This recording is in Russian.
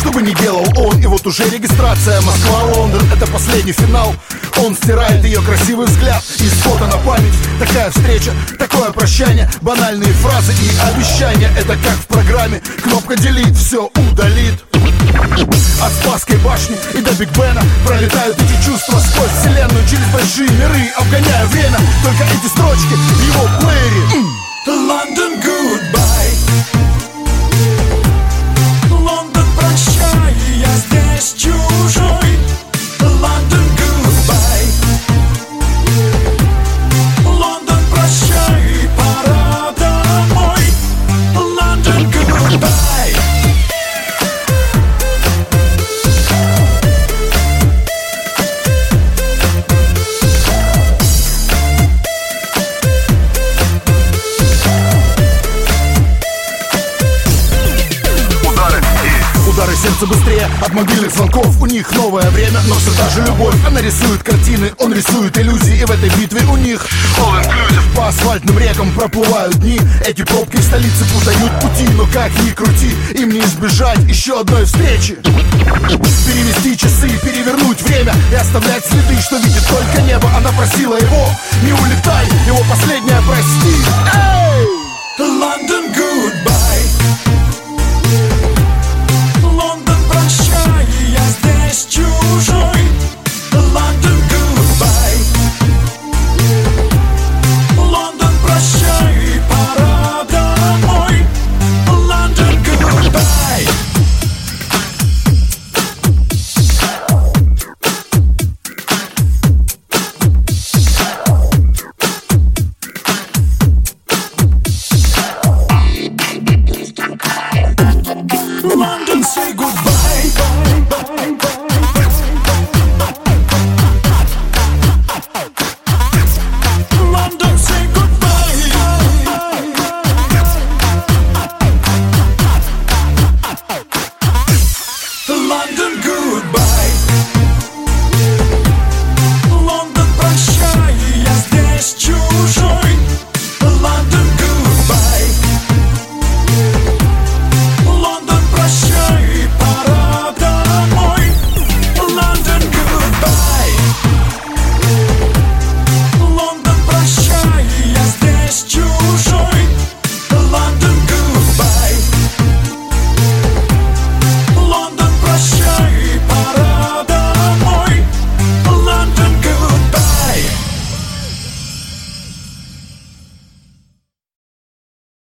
что бы ни делал он. И вот уже регистрация Москва-Лондон, это последний финал. Он стирает ее красивый взгляд из фото на память. Такая встреча, такое прощание, банальные фразы и обещания. Это как в программе, кнопка делит, все удалит. От Спасской башни и до Биг Бена пролетают эти чувства сквозь вселенную, через большие миры, обгоняя время. Только эти строчки в его плеере. London, goodbye. Лондон, прощай, я здесь чужой. London, goodbye. Лондон, прощай, пора домой. London, goodbye. Удары сердца быстрее от мобильных звонков. У них новое время, но все та же любовь. Она рисует картины, он рисует иллюзии. И в этой битве у них all inclusive. По асфальтным рекам проплывают дни. Эти пробки в столице путают пути. Но как ни крути, им не избежать еще одной встречи. Перевести часы, перевернуть время и оставлять следы, что видит только небо. Она просила его